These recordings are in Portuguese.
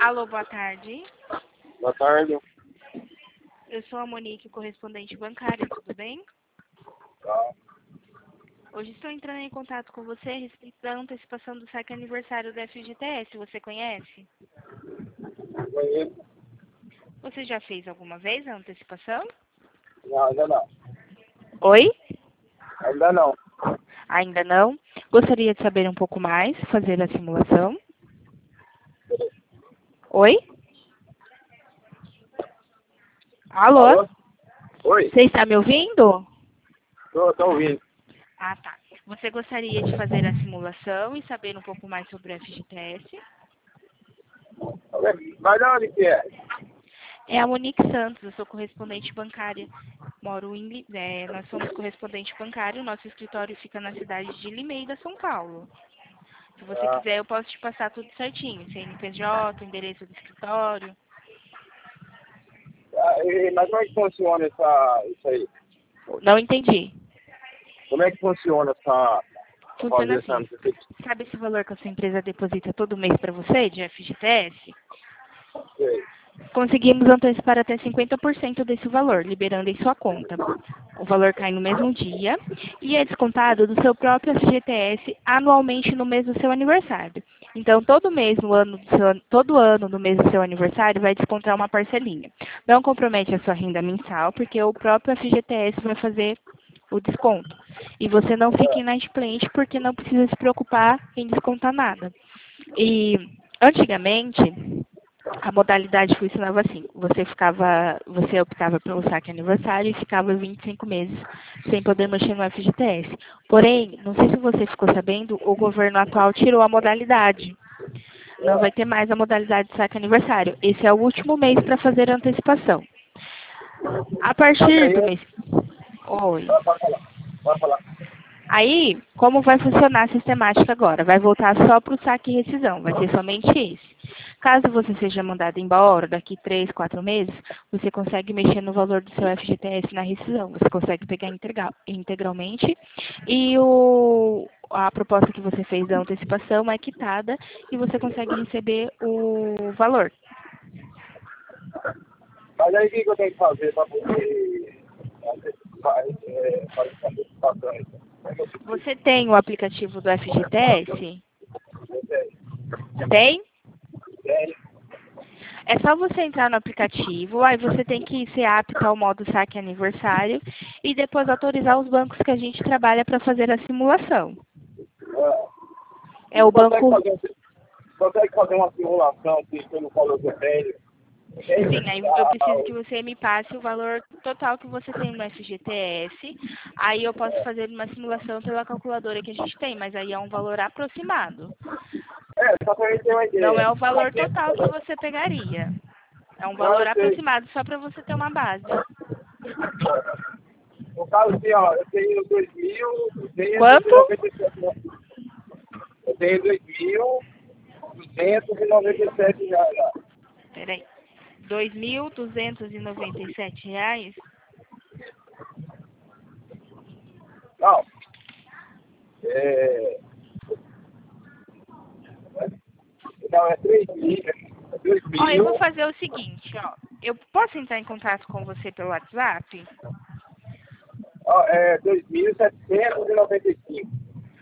Alô, boa tarde. Boa tarde. Eu sou a Monique, correspondente bancária, tudo bem? Tá. Hoje estou entrando em contato com você a respeito da antecipação do saque aniversário da FGTS. Você conhece? Conheço. Você já fez alguma vez a antecipação? Não, ainda não. Oi? Ainda não. Ainda não? Gostaria de saber um pouco mais, fazer a simulação. Oi? Alô? Alô? Oi? Você está me ouvindo? Tô ouvindo. Ah, tá. Você gostaria de fazer a simulação e saber um pouco mais sobre o FGTS? Mas de onde que é? É a Monique Santos, eu sou correspondente bancária. Nós somos correspondente bancário, nosso escritório fica na cidade de Limeira, São Paulo. Se você Ah, quiser, eu posso te passar tudo certinho, CNPJ, endereço do escritório. mas como é que funciona isso aí? Não entendi. Como é que funciona essa... Funciona fazer essa... assim. Sabe esse valor que a sua empresa deposita todo mês para você, de FGTS? Sei. Conseguimos antecipar até 50% desse valor, liberando em sua conta. O valor cai no mesmo dia e é descontado do seu próprio FGTS anualmente no mês do seu aniversário. Então, todo mês, todo ano, no mês do seu aniversário, vai descontar uma parcelinha. Não compromete a sua renda mensal, porque o próprio FGTS vai fazer o desconto. E você não fica inadimplente, porque não precisa se preocupar em descontar nada. E, antigamente, a modalidade funcionava assim, você optava pelo saque aniversário e ficava 25 meses sem poder mexer no FGTS. Porém, não sei se você ficou sabendo, o governo atual tirou a modalidade. Não vai ter mais a modalidade de saque aniversário. Esse é o último mês para fazer a antecipação. A partir do mês... Oi. Pode falar. Aí, como vai funcionar a sistemática agora? Vai voltar só para o saque e rescisão, vai ser somente esse. Caso você seja mandado embora daqui 3, 4 meses, você consegue mexer no valor do seu FGTS na rescisão. Você consegue pegar integralmente e a proposta que você fez da antecipação é quitada e você consegue receber o valor. Mas aí o que eu tenho que fazer para poder fazer essa antecipação aí? Você tem o aplicativo do FGTS? Tem? Tem. É só você entrar no aplicativo, aí você tem que ser apto ao modo saque aniversário e depois autorizar os bancos que a gente trabalha para fazer a simulação. É o banco... Consegue fazer uma simulação pelo valor que eu tenho? Sim, aí eu preciso que você me passe o valor total que você tem no FGTS. Aí eu posso fazer uma simulação pela calculadora que a gente tem, mas aí é um valor aproximado. Só para eu ter uma ideia. Não é o valor total que você pegaria. É um valor aproximado só para você ter uma base. No caso, assim, ó, eu tenho 2.297. Quanto? Eu tenho 2.297 reais. Peraí. R$ 2.297? Não. É... Não, é 3.000. Ó, eu vou fazer o seguinte, ó. Eu posso entrar em contato com você pelo WhatsApp? Ó, é 2.795.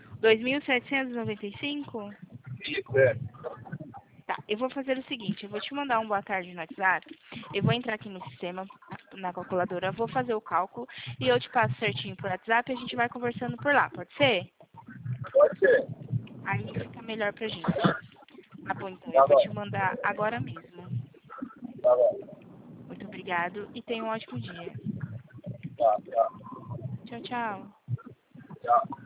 2.795? Isso, é. Tá, eu vou fazer o seguinte, eu vou te mandar um boa tarde no WhatsApp, eu vou entrar aqui no sistema, na calculadora, vou fazer o cálculo e eu te passo certinho por WhatsApp e a gente vai conversando por lá, pode ser? Pode ser. Aí fica melhor pra gente. Tá bom, então, eu Tá vou te bom. mandar agora mesmo. Tá bom. Muito obrigado e tenha um ótimo dia. Tá, tá. Tchau, tchau. Tchau.